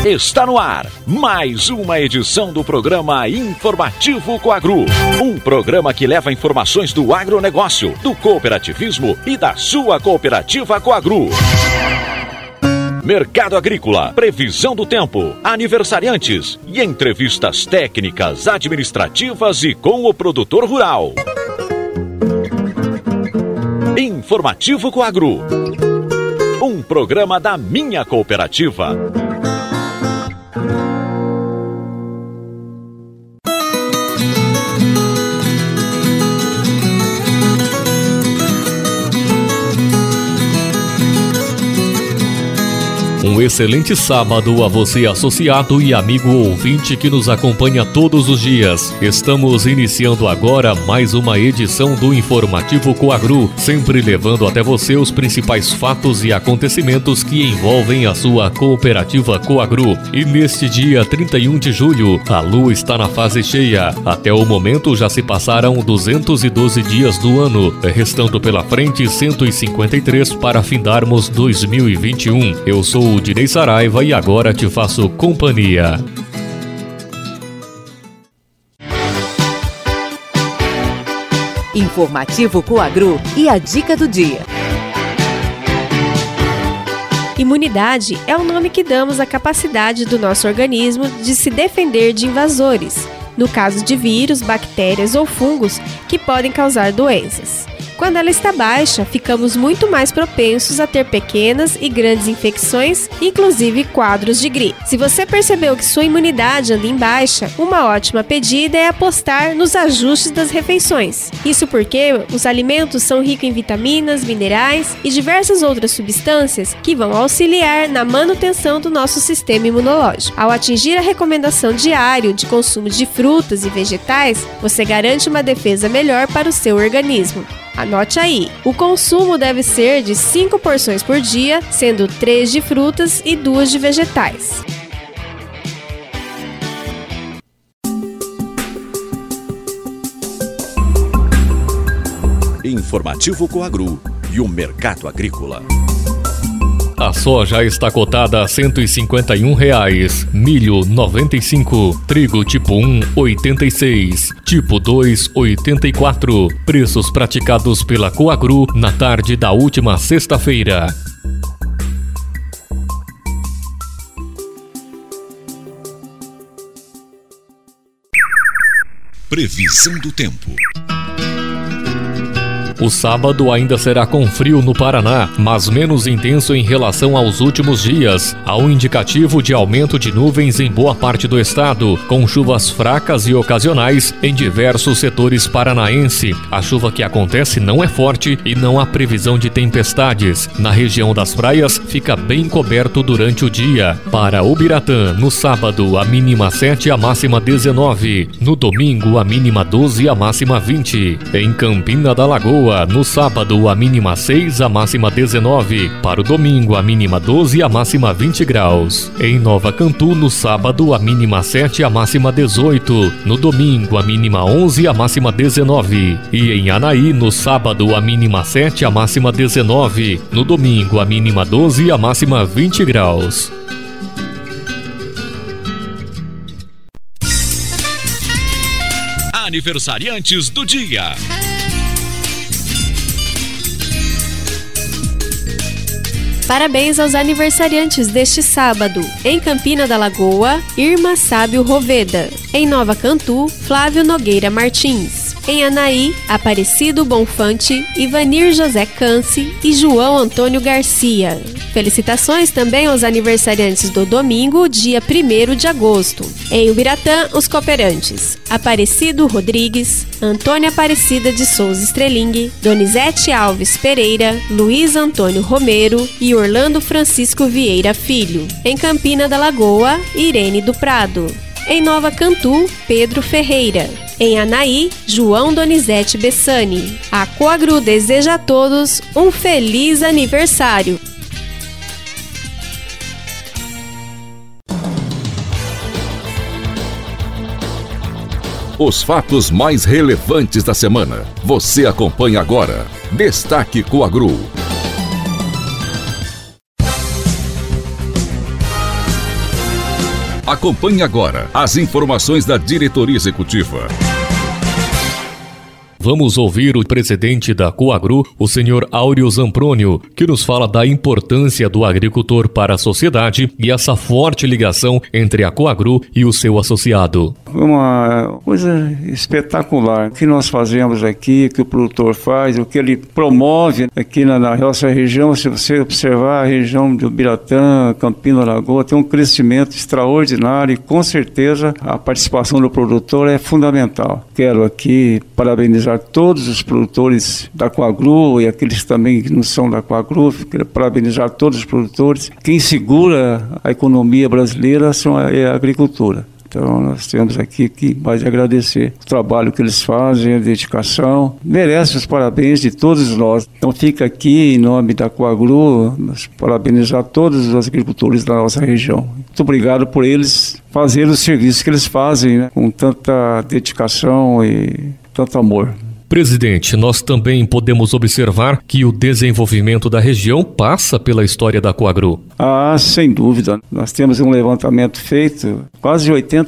Está no ar mais uma edição do programa Informativo Coagro. Um programa que leva informações do agronegócio, do cooperativismo e da sua cooperativa Coagro. Mercado agrícola, previsão do tempo, aniversariantes e entrevistas técnicas, administrativas e com o produtor rural. Informativo Coagro. Um programa da minha cooperativa. Um excelente sábado a você, associado e amigo ouvinte que nos acompanha todos os dias. Estamos iniciando agora mais uma edição do Informativo Coagro, sempre levando até você os principais fatos e acontecimentos que envolvem a sua cooperativa Coagro. E neste dia 31 de julho, a lua está na fase cheia. Até o momento já se passaram 212 dias do ano, restando pela frente 153 para findarmos 2021. Eu sou o Direi Saraiva e agora te faço companhia. Informativo Coagro e a dica do dia. Imunidade é o nome que damos à capacidade do nosso organismo de se defender de invasores, no caso de vírus, bactérias ou fungos que podem causar doenças. Quando ela está baixa, ficamos muito mais propensos a ter pequenas e grandes infecções, inclusive quadros de gripe. Se você percebeu que sua imunidade anda em baixa, uma ótima pedida é apostar nos ajustes das refeições. Isso porque os alimentos são ricos em vitaminas, minerais e diversas outras substâncias que vão auxiliar na manutenção do nosso sistema imunológico. Ao atingir a recomendação diária de consumo de frutas e vegetais, você garante uma defesa melhor para o seu organismo. Anote aí, o consumo deve ser de 5 porções por dia, sendo 3 de frutas e 2 de vegetais. Informativo Coagro e o mercado agrícola. A soja está cotada a R$ 151, milho R$ 95, trigo tipo 1 R$ 86, tipo 2 R$ 84. Preços praticados pela Coagro na tarde da última sexta-feira. Previsão do tempo. O sábado ainda será com frio no Paraná, mas menos intenso em relação aos últimos dias. Há um indicativo de aumento de nuvens em boa parte do estado, com chuvas fracas e ocasionais em diversos setores paranaense. A chuva que acontece não é forte e não há previsão de tempestades. Na região das praias, fica bem coberto durante o dia. Para Ubiratã, no sábado, a mínima 7 e a máxima 19. No domingo, a mínima 12 e a máxima 20. Em Campina da Lagoa, no sábado, a mínima 6, a máxima 19. Para o domingo, a mínima 12 e a máxima 20 graus. Em Nova Cantu, no sábado, a mínima 7 e a máxima 18. No domingo, a mínima 11 e a máxima 19. E em Anaí, no sábado, a mínima 7 e a máxima 19. No domingo, a mínima 12 e a máxima 20 graus. Aniversariantes do dia. Parabéns aos aniversariantes deste sábado. Em Campina da Lagoa, Irma Sábio Roveda. Em Nova Cantu, Flávio Nogueira Martins. Em Anaí, Aparecido Bonfante, Ivanir José Canci e João Antônio Garcia. Felicitações também aos aniversariantes do domingo, dia 1º de agosto. Em Ubiratã, os cooperantes: Aparecido Rodrigues, Antônia Aparecida de Souza Estreling, Donizete Alves Pereira, Luiz Antônio Romero e Orlando Francisco Vieira Filho. Em Campina da Lagoa, Irene do Prado. Em Nova Cantu, Pedro Ferreira. Em Anaí, João Donizete Bessani. A Coagro deseja a todos um feliz aniversário. Os fatos mais relevantes da semana. Você acompanha agora. Destaque Coagro. Acompanhe agora as informações da diretoria executiva. Vamos ouvir o presidente da Coagru, o senhor Áureo Zamprônio, que nos fala da importância do agricultor para a sociedade e essa forte ligação entre a Coagru e o seu associado. Uma coisa espetacular. O que nós fazemos aqui, o que o produtor faz, o que ele promove aqui na nossa região. Se você observar a região de Ubiratã, Campina, Lagoa, tem um crescimento extraordinário e com certeza a participação do produtor é fundamental. Quero aqui parabenizar todos os produtores da Coagru e aqueles também que não são da Coagru, quero parabenizar todos os produtores. Quem segura a economia brasileira é a agricultura. Então nós temos aqui que mais agradecer o trabalho que eles fazem, a dedicação. Merece os parabéns de todos nós. Então fica aqui em nome da Coagru, parabenizar todos os agricultores da nossa região. Muito obrigado por eles fazerem o serviço que eles fazem, né, com tanta dedicação e tanto amor. Presidente, nós também podemos observar que o desenvolvimento da região passa pela história da Coagru. Sem dúvida. Nós temos um levantamento feito, quase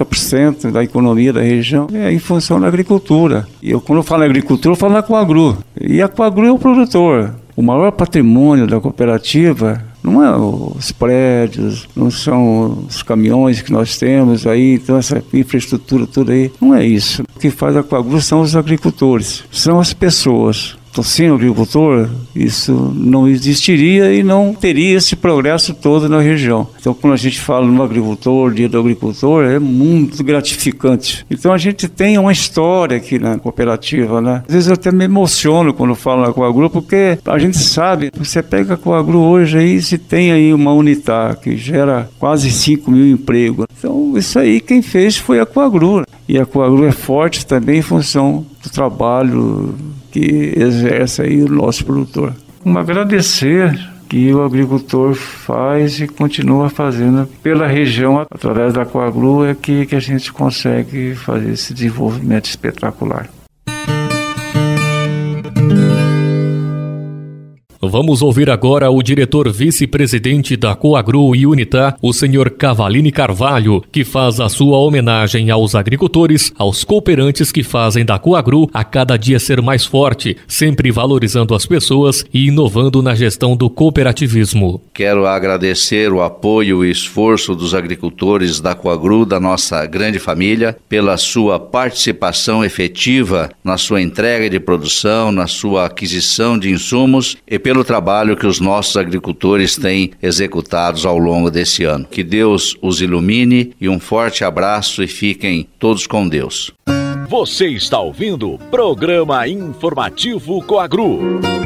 80% da economia da região é em função da agricultura. E quando eu falo em agricultura, eu falo na Coagru. E a Coagru é o produtor. O maior patrimônio da cooperativa não é os prédios, não são os caminhões que nós temos aí, então essa infraestrutura toda aí, não é isso. O que faz a Coagru são os agricultores, são as pessoas. Então, sem o agricultor, isso não existiria e não teria esse progresso todo na região. Então, quando a gente fala no agricultor, dia do agricultor, é muito gratificante. Então, a gente tem uma história aqui na cooperativa, né? Às vezes eu até me emociono quando falo na Coagru, porque a gente sabe, você pega a Coagru hoje aí, se tem aí uma Unitar que gera quase 5 mil empregos. Então, isso aí quem fez foi a Coagru. E a Coagru é forte também em função do trabalho que exerce aí o nosso produtor. Agradecer que o agricultor faz e continua fazendo pela região, através da Coagru, é que a gente consegue fazer esse desenvolvimento espetacular. Vamos ouvir agora o diretor vice-presidente da Coagru e Unitar, o senhor Cavalini Carvalho, que faz a sua homenagem aos agricultores, aos cooperantes que fazem da Coagru a cada dia ser mais forte, sempre valorizando as pessoas e inovando na gestão do cooperativismo. Quero agradecer o apoio e esforço dos agricultores da Coagru, da nossa grande família, pela sua participação efetiva na sua entrega de produção, na sua aquisição de insumos e pelo trabalho que os nossos agricultores têm executados ao longo desse ano. Que Deus os ilumine e um forte abraço e fiquem todos com Deus. Você está ouvindo o Programa Informativo Coagru.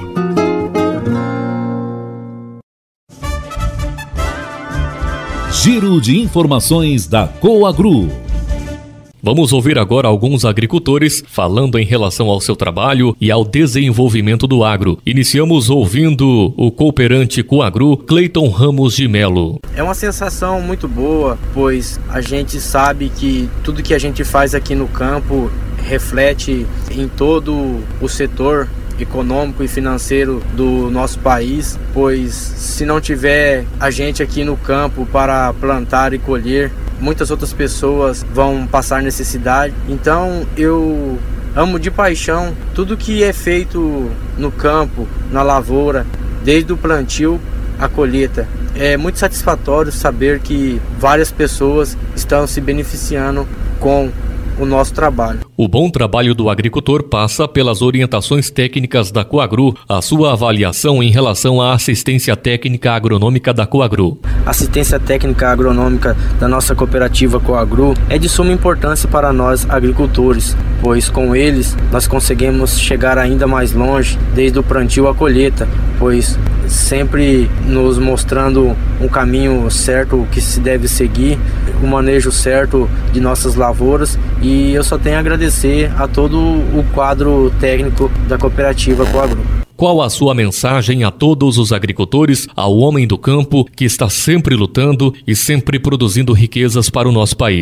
Giro de informações da Coagru. Vamos ouvir agora alguns agricultores falando em relação ao seu trabalho e ao desenvolvimento do agro. Iniciamos ouvindo o cooperante Coagru, Cleiton Ramos de Melo. É uma sensação muito boa, pois a gente sabe que tudo que a gente faz aqui no campo reflete em todo o setor econômico e financeiro do nosso país, pois se não tiver a gente aqui no campo para plantar e colher, muitas outras pessoas vão passar necessidade. Então eu amo de paixão tudo que é feito no campo, na lavoura, desde o plantio à colheita. É muito satisfatório saber que várias pessoas estão se beneficiando com o nosso trabalho. O bom trabalho do agricultor passa pelas orientações técnicas da Coagru, a sua avaliação em relação à assistência técnica agronômica da Coagru. A assistência técnica agronômica da nossa cooperativa Coagru é de suma importância para nós agricultores, pois com eles nós conseguimos chegar ainda mais longe, desde o plantio à colheita, pois sempre nos mostrando um caminho certo que se deve seguir, o manejo certo de nossas lavouras, e eu só tenho a agradecer a todo o quadro técnico da cooperativa Coagru. Qual a sua mensagem a todos os agricultores, ao homem do campo que está sempre lutando e sempre produzindo riquezas para o nosso país?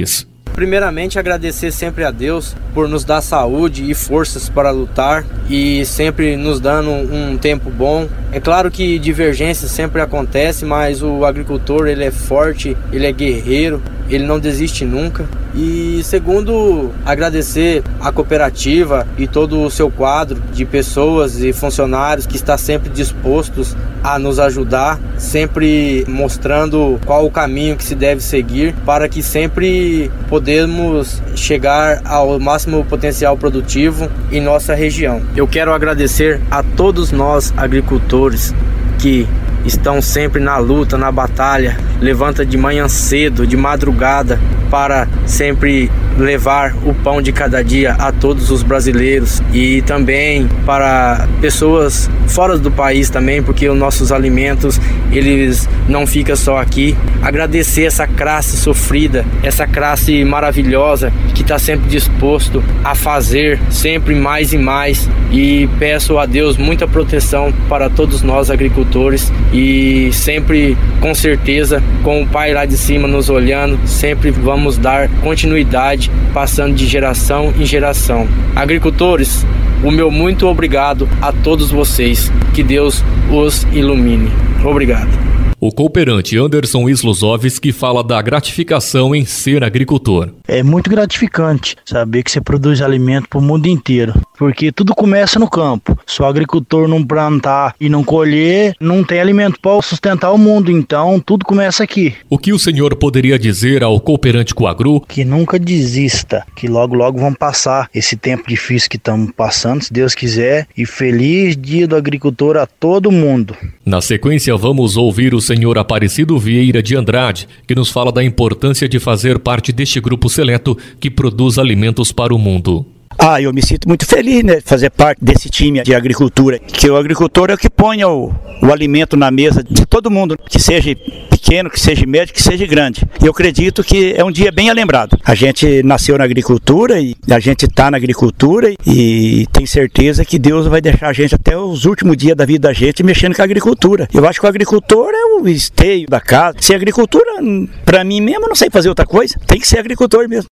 Primeiramente, agradecer sempre a Deus por nos dar saúde e forças para lutar e sempre nos dando um tempo bom. É claro que divergências sempre acontecem, mas o agricultor ele é forte, ele é guerreiro, ele não desiste nunca. E segundo, agradecer a cooperativa e todo o seu quadro de pessoas e funcionários que está sempre dispostos a nos ajudar, sempre mostrando qual o caminho que se deve seguir para que sempre podemos chegar ao máximo potencial produtivo em nossa região. Eu quero agradecer a todos nós agricultores que estão sempre na luta, na batalha, levanta de manhã cedo, de madrugada, para sempre levar o pão de cada dia a todos os brasileiros e também para pessoas fora do país também, porque os nossos alimentos, eles não ficam só aqui. Agradecer essa classe sofrida, essa classe maravilhosa que está sempre disposto a fazer sempre mais e mais, e peço a Deus muita proteção para todos nós agricultores e sempre, com certeza, com o Pai lá de cima nos olhando, sempre vamos dar continuidade, passando de geração em geração. Agricultores, o meu muito obrigado a todos vocês. Que Deus os ilumine. Obrigado. O cooperante Anderson Islusovski fala da gratificação em ser agricultor. É muito gratificante saber que você produz alimento para o mundo inteiro, porque tudo começa no campo. Se o agricultor não plantar e não colher, não tem alimento para sustentar o mundo, então tudo começa aqui. O que o senhor poderia dizer ao cooperante Coagru? Que nunca desista, que logo vão passar esse tempo difícil que estamos passando, se Deus quiser, e feliz dia do agricultor a todo mundo. Na sequência, vamos ouvir o senhor Aparecido Vieira de Andrade, que nos fala da importância de fazer parte deste grupo seleto que produz alimentos para o mundo. Eu me sinto muito feliz, né, de fazer parte desse time de agricultura, que o agricultor é o que põe o alimento na mesa de todo mundo, que seja pequeno, que seja médio, que seja grande. E eu acredito que é um dia bem lembrado. A gente nasceu na agricultura e a gente está na agricultura e tem certeza que Deus vai deixar a gente até os últimos dias da vida da gente mexendo com a agricultura. Eu acho que o agricultor é o esteio da casa. Se agricultura, para mim mesmo, eu não sei fazer outra coisa. Tem que ser agricultor mesmo.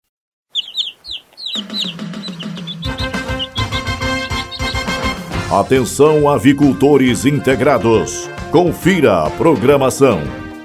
Atenção, avicultores integrados. Confira a programação.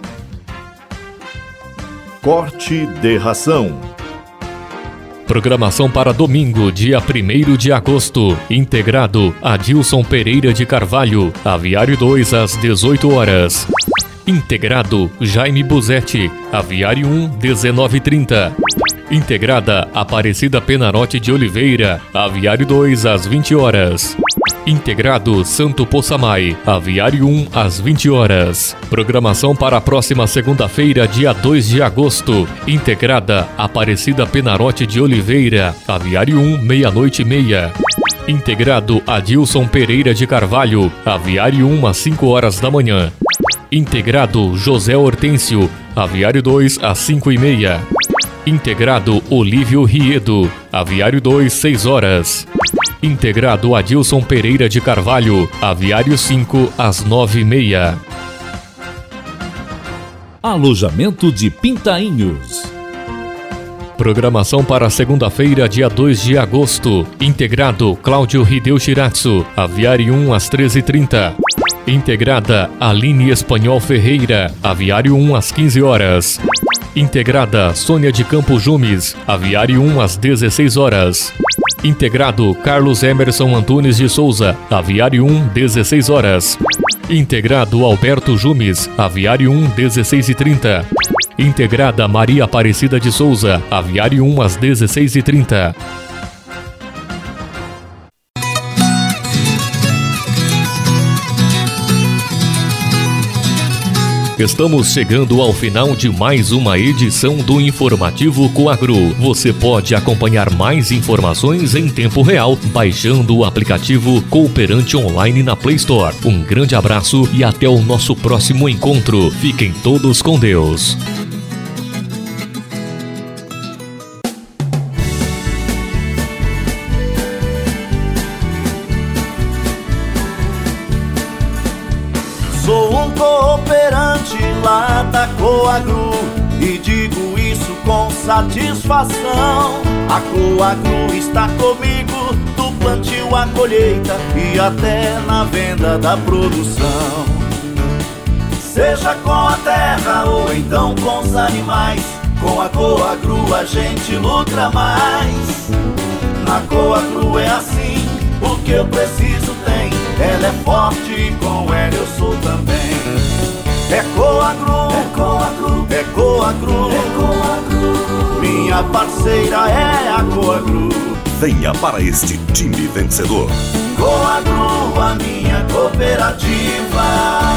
Corte de ração. Programação para domingo, dia 1º de agosto. Integrado, Adilson Pereira de Carvalho. Aviário 2, às 18 horas. Integrado, Jaime Buzetti. Aviário 1, 19h30. Integrada, Aparecida Penarotti de Oliveira. Aviário 2, às 20 horas. Integrado, Santo Poçamai. Aviário 1, às 20 horas. Programação para a próxima segunda-feira, dia 2 de agosto. Integrada, Aparecida Penarotti de Oliveira. Aviário 1, meia-noite e meia. Integrado, Adilson Pereira de Carvalho. Aviário 1, às 5 horas da manhã. Integrado, José Hortêncio. Aviário 2, às 5h30. Integrado, Olívio Riedo. Aviário 2, 6 horas. Integrado, Adilson Pereira de Carvalho. Aviário 5, às 9h30. Alojamento de Pintainhos. Programação para segunda-feira, dia 2 de agosto. Integrado, Cláudio Hideu Shiratsu. Aviário 1, às 13h30. Integrada, Aline Espanhol Ferreira. Aviário 1, às 15 horas. Integrada, Sônia de Campo Jumes. Aviário 1, às 16 horas. Integrado, Carlos Emerson Antunes de Souza. Aviário 1, 16 horas. Integrado, Alberto Jumes. Aviário 1, 16h30. Integrada, Maria Aparecida de Souza. Aviário 1, às 16h30. Estamos chegando ao final de mais uma edição do Informativo Coagru. Você pode acompanhar mais informações em tempo real baixando o aplicativo Cooperante Online na Play Store. Um grande abraço e até o nosso próximo encontro. Fiquem todos com Deus. Sou um cooperante lá da Coagru e digo isso com satisfação. A Coagro está comigo, do plantio à colheita e até na venda da produção. Seja com a terra ou então com os animais, com a Coagro a gente lucra mais. Na Coagro é assim, o que eu preciso tem. Ela é forte e com ela eu sou também. É Coagro, é Coagro, é Coagro, é Coagro. Minha parceira é a Coagro. Venha para este time vencedor. Coagro, a minha cooperativa.